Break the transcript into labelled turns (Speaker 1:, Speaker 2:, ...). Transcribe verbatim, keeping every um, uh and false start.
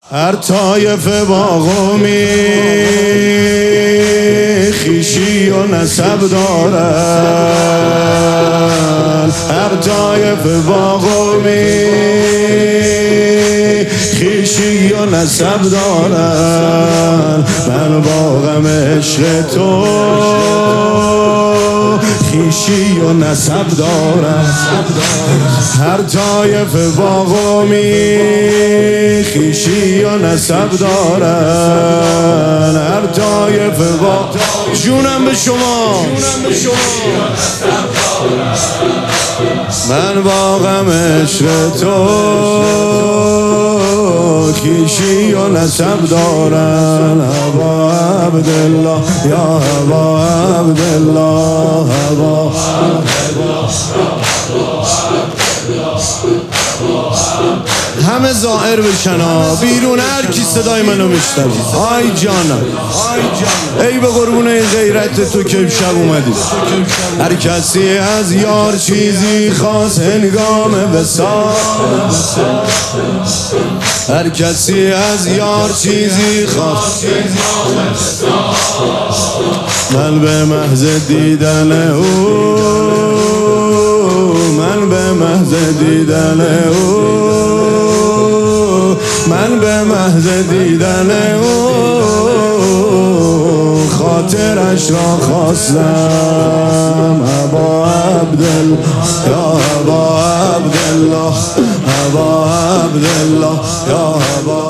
Speaker 1: هر طایفه با قومی خویشی و نسب دارن، هر طایفه با قومی خویشی و نسب دارن. من با غم عشق تو خویشی و نسب دارن، هر طایفه با قومی خویشی و نسب دارن، هر طایفه با جونم به شما. من با غم عشق تو خویشی و نسب دارن. ابا عبدالله یا ابا عبدالله، ابا همه ظاهر بشن ها، بیرون هر کی صدای منو میشنوه. آی جانم ای به قربون این غیرت تو که امشب اومدی. هر کسی از یار چیزی خواست هنگام وصال، هر کسی از یار چیزی خواست، من به محض دیدن او، من به محض دیدن او، من به محض دیدن او خاطرش را خواستم. ابا عبدالله یا ابا عبدالله، ابا عبدالله یا ابا